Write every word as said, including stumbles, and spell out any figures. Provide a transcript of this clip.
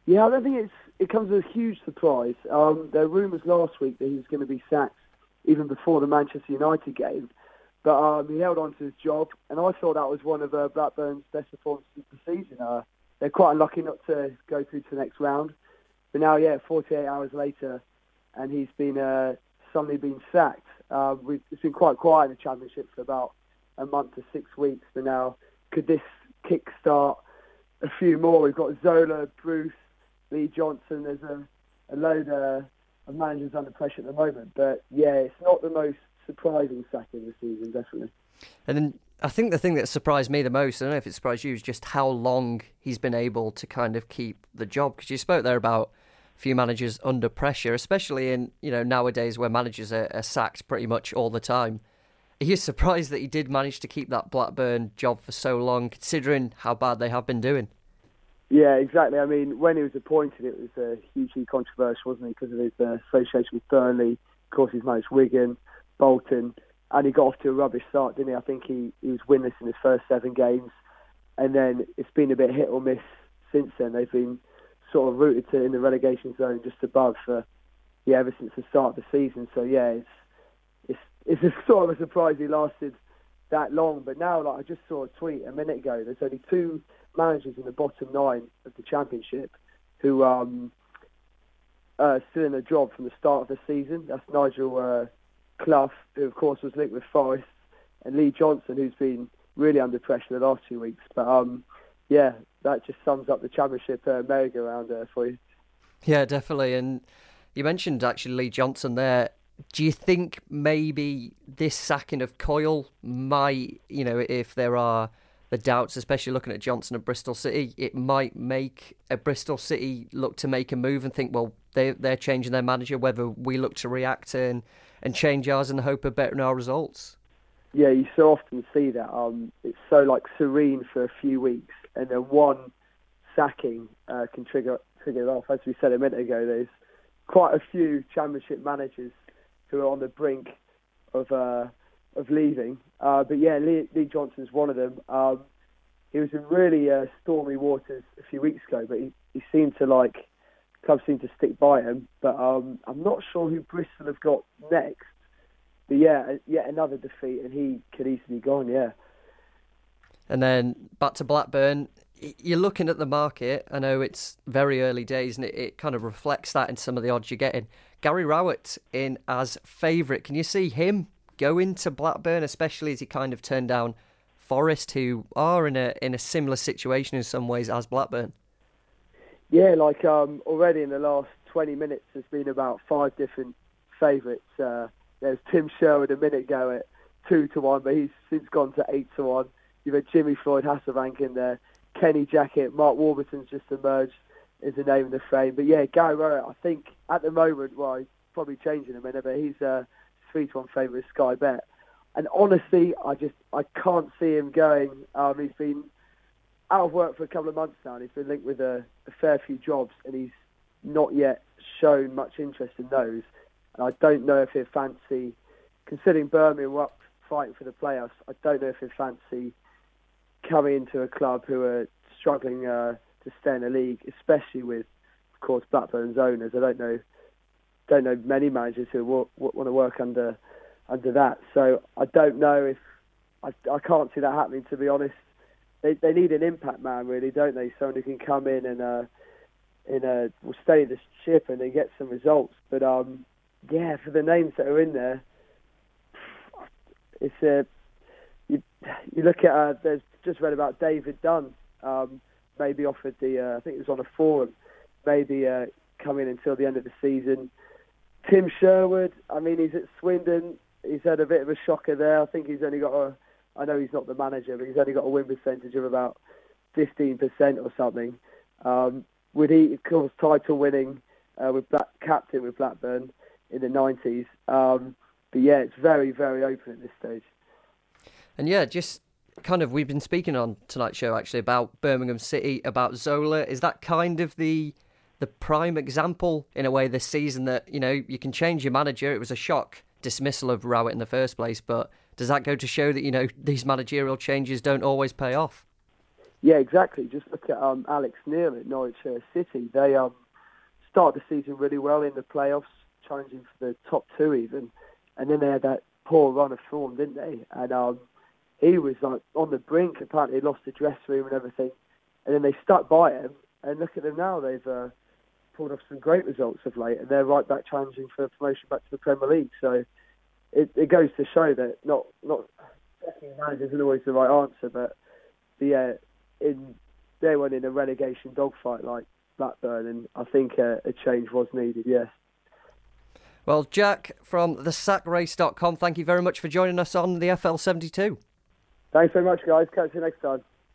Yeah, I don't think it's it comes as a huge surprise. Um, there were rumours last week that he was going to be sacked even before the Manchester United game, but um, he held on to his job, and I thought that was one of uh, Blackburn's best performances of the season. Uh, they're quite unlucky not to go through to the next round, but now, yeah, forty-eight hours later, and he's been uh, suddenly been sacked. Uh, we've, it's been quite quiet in the Championship for about a month to six weeks, but now could this kick-start a few more? We've got Zola, Bruce, Lee Johnson. There's a, a load uh, of managers under pressure at the moment, but yeah, it's not the most surprising sacking of the season, definitely. And then I think the thing that surprised me the most, I don't know if it surprised you, is just how long he's been able to kind of keep the job. Because you spoke there about a few managers under pressure, especially in, you know, nowadays where managers are, are sacked pretty much all the time. Are you surprised that he did manage to keep that Blackburn job for so long, considering how bad they have been doing? Yeah, exactly. I mean, when he was appointed, it was uh, hugely controversial, wasn't it, because of his uh, association with Burnley. Of course, he's managed Wigan, Bolton, and he got off to a rubbish start, didn't he? I think he, he was winless in his first seven games, and then it's been a bit hit or miss since then. They've been sort of rooted to in the relegation zone just above for yeah ever since the start of the season. So yeah, it's it's it's a sort of a surprise he lasted that long. But now, like I just saw a tweet a minute ago, there's only two managers in the bottom nine of the Championship who um uh still in a job from the start of the season. That's Nigel uh, Clough, who of course was linked with Forest, and Lee Johnson, who's been really under pressure the last two weeks. But um yeah, that just sums up the Championship uh, merry-go-round uh, for you. Yeah, definitely. And you mentioned actually Lee Johnson there. Do you think maybe this sacking of Coyle might, you know, if there are the doubts, especially looking at Johnson at Bristol City, it might make a Bristol City look to make a move and think, well, they, they're changing their manager, whether we look to react and, and change ours in the hope of bettering our results? Yeah, you so often see that. Um, it's so like serene for a few weeks, and then one sacking uh, can trigger trigger it off. As we said a minute ago, there's quite a few Championship managers who are on the brink of uh, of leaving. Uh, but yeah, Lee, Lee Johnson's one of them. Um, he was in really uh, stormy waters a few weeks ago, but he, he seemed to like clubs seemed to stick by him. But um, I'm not sure who Bristol have got next. But yeah, yet another defeat, and he could easily go on. Yeah. And then back to Blackburn. You're looking at the market. I know it's very early days, and it, it kind of reflects that in some of the odds you're getting. Gary Rowett in as favourite. Can you see him go into Blackburn, especially as he kind of turned down Forest, who are in a in a similar situation in some ways as Blackburn? Yeah, like um, already in the last twenty minutes, there's been about five different favourites. Uh, there's Tim Sherwood a minute ago at two to one, but he's since gone to eight to one. You've had Jimmy Floyd Hasselbank in there, Kenny Jackett, Mark Warburton's just emerged as the name in the frame. But yeah, Gary Rowett, I think at the moment, well, he's probably changing a minute, but he's a three to one favourite of Sky Bet. And honestly, I just I can't see him going. Um, he's been out of work for a couple of months now, and he's been linked with a, a fair few jobs, and he's not yet shown much interest in those. And I don't know if he'd fancy, considering Birmingham were up fighting for the playoffs, I don't know if he'd fancy coming into a club who are struggling uh, to stay in the league, especially with, of course, Blackburn's owners. I don't know, don't know many managers who w- w- want to work under under that. So I don't know if I, I can't see that happening. To be honest, they they need an impact man, really, don't they? Someone who can come in and uh, in a will steady the ship and they get some results. But um, yeah, for the names that are in there, it's a. Uh, you you look at uh, there's just read about David Dunn, um, maybe offered the uh, I think it was on a forum, maybe uh, come in until the end of the season. Tim Sherwood, I mean, he's at Swindon. He's had a bit of a shocker there. I think he's only got a. I know he's not the manager, but he's only got a win percentage of about fifteen percent or something. Um, would he, of course, title winning uh, with Black, captain with Blackburn in the nineties. Um, but yeah, it's very, very open at this stage. And yeah, just kind of, we've been speaking on tonight's show actually about Birmingham City, about Zola. Is that kind of the the prime example in a way this season that, you know, you can change your manager? It was a shock dismissal of Rowett in the first place, but does that go to show that, you know, these managerial changes don't always pay off? Yeah, exactly. Just look at um, Alex Neil at Norwich uh, City. They um, started the season really well in the playoffs, challenging for the top two even, and then they had that poor run of form, didn't they? And um, he was like on the brink. Apparently, he lost the dressing room and everything, and then they stuck by him. And look at them now; they've uh, pulled off some great results of late, and they're right back challenging for promotion back to the Premier League. So it, it goes to show that not not checking managers isn't always the right answer, but the uh, in they weren't in a relegation dogfight like Blackburn, and I think uh, a change was needed. Yes. Well, Jack from the sack race dot com, thank you very much for joining us on the F L seventy-two. Thanks very much, guys. Catch you next time.